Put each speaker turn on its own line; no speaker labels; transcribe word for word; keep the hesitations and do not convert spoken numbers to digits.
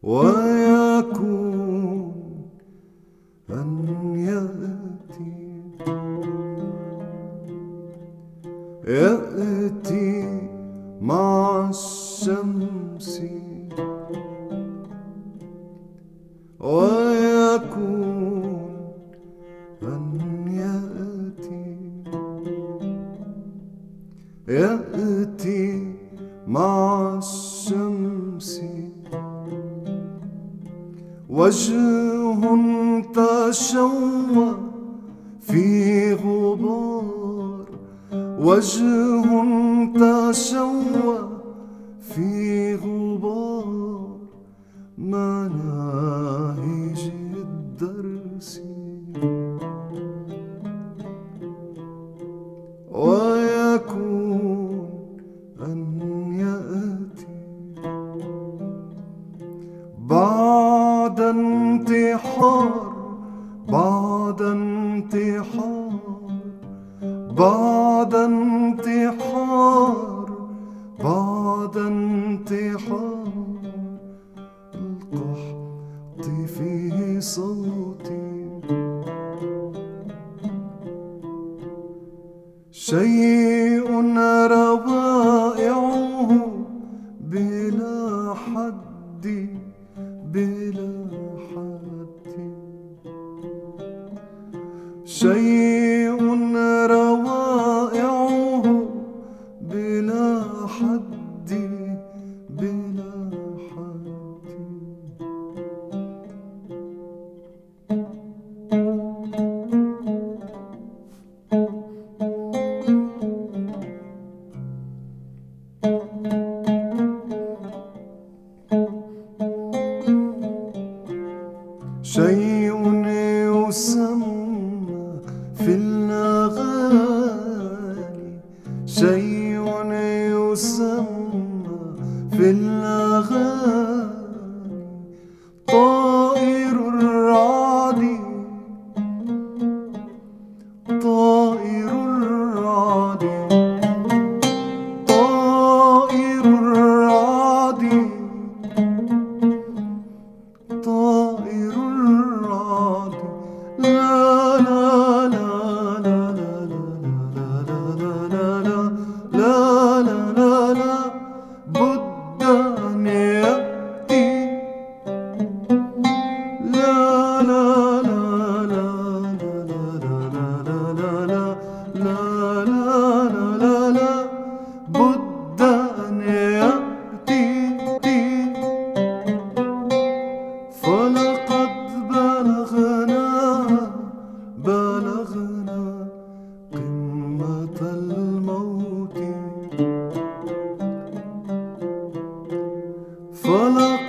ويكون أن يأتي يأتي مع الشمس، ويكون أن يأتي يأتي مع الشمس، وجه تشوه في غبار، وجه تشوه في غبار مناهج الدرس، ويكون أن يأتي بعد انتحار، بعد انتحار، بعد انتحار، بعد انتحار القحط في صوتي، شيء روائعه بلا حد، بلا حد، شيء روائعه بلا حد، بلا حد. شيء يسمى في الأغاني، شيء يسمى في الأغاني طائر الرعد، طائر الرعد، طائر الرعد، طائر الرعد. لا لا لا لا لا لا لا لا لا لا بد أن يأتي. لا لا لا لا لا لا لا لا لا لا بد أن يأتي. فلقد بلغنا بلغنا قمة الموت، فلقد